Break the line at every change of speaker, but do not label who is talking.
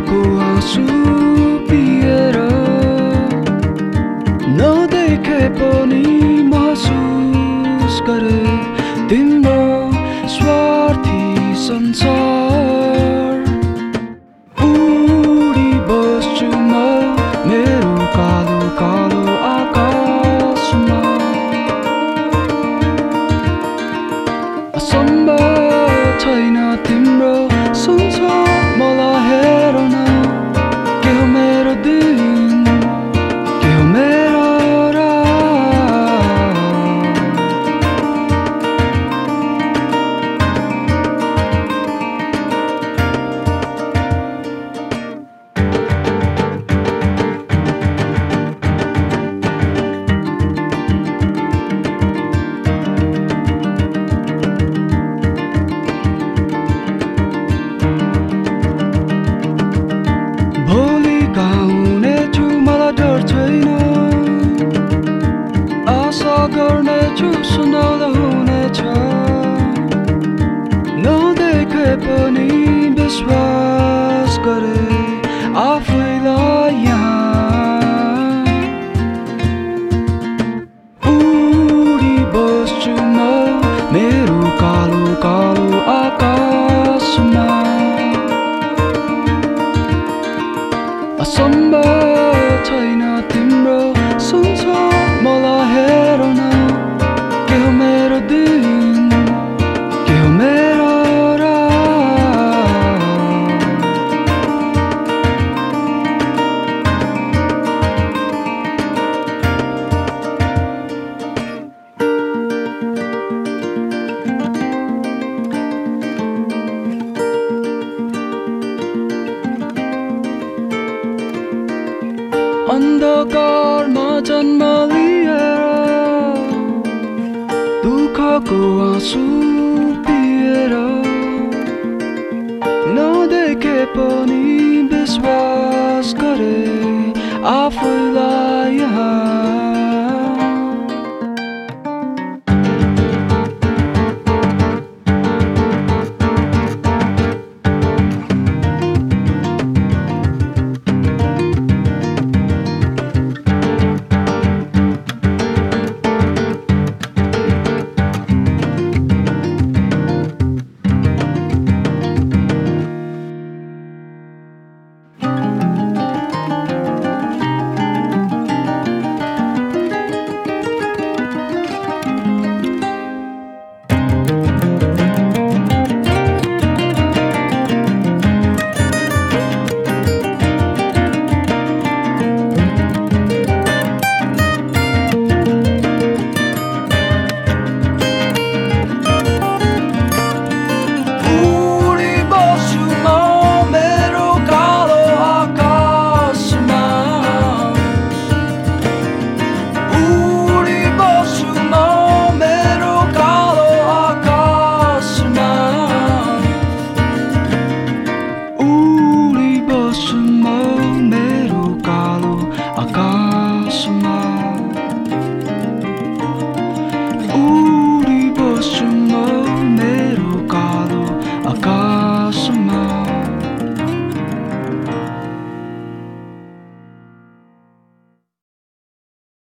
दुःखको आँसु पिएर नदेखे पनि महसुस गरे तिम्रो स्वार्थी संसार। उडी बस्छु म मेरो कालो कालो आकाशमा, असम्भव छैन तिम्रो संसार मलाई हेरौँ न। के हो मेरो दिन, के हो मेरो रात। भोलि कहाँ हुनेछु मलाई डर छैन, आशा गर्नेछु सुनाउँदा हुनेछ। नदेखे पनि विश्वास गरे आफैलाई यहाँ। उडी बस्छु म मेरो कालो कालो आकाशमा, असम्भव छैन तिम्रो संसार मलाई हेरौँ न। के हो मेरो दिन, के हो मेरो रात। अन्धकारमा जन्म लिएर दुःखको आँसु पिएर नदेखे पनि विश्वास गरे आफैलाई यहाँ। Uuli bossu mo मेरो कालो आकाशमा,